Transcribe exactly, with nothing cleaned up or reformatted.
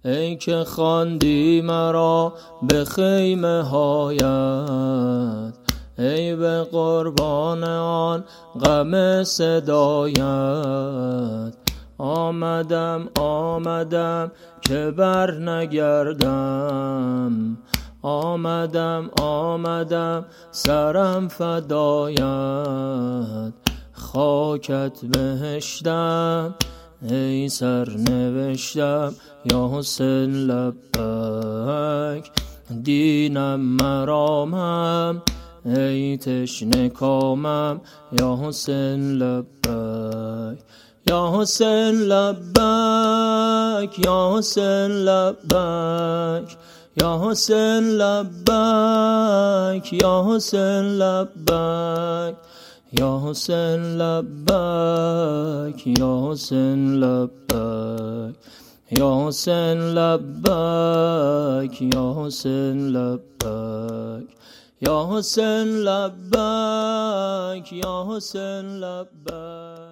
ای که خواندی مرا به خیمه هایت، ای به قربان آن غم صدایت. آمدم آمدم که بر نگردم، آمدم آمدم سرم فدایت. خاکت بهشتم ای سرنوشتم، یا حسین لبیک. دینم مرامم ای تشنه کامم، یا حسین لبیک. یا حسین لبیک، یا حسین لبیک، یا حسین لبیک، یا حسین لبیک، یا حسین لبیک، یا حسین لبیک، یا حسین لبیک، یا حسین لبیک، یا حسین لبیک، یا حسین لبیک.